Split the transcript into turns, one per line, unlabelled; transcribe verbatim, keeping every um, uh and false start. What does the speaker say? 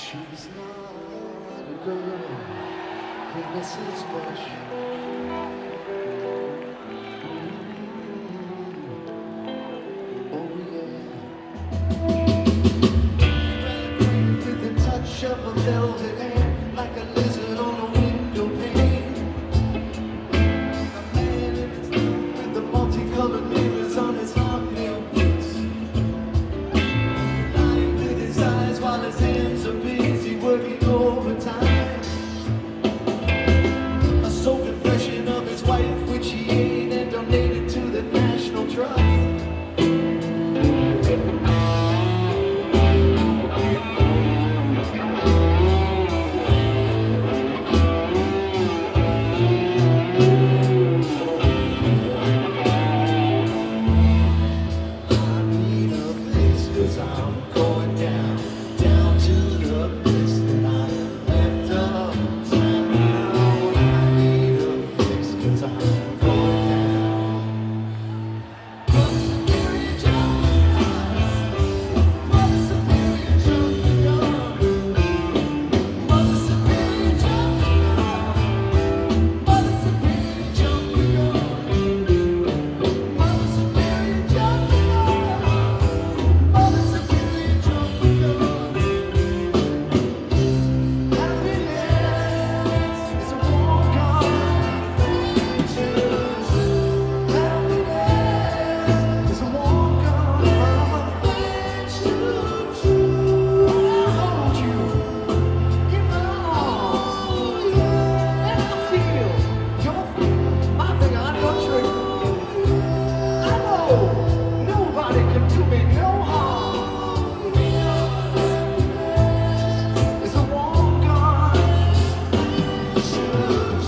She's not a girl who misses much. Oh yeah. With the touch of a velvet hand, like a lizard on a window pane. A man in his room with the multicolored mirrors on his hobnail boots. Lying with his eyes while his hands are busy working overtime. A soul confession of his wife, which he ate and donated to the National Trust. Should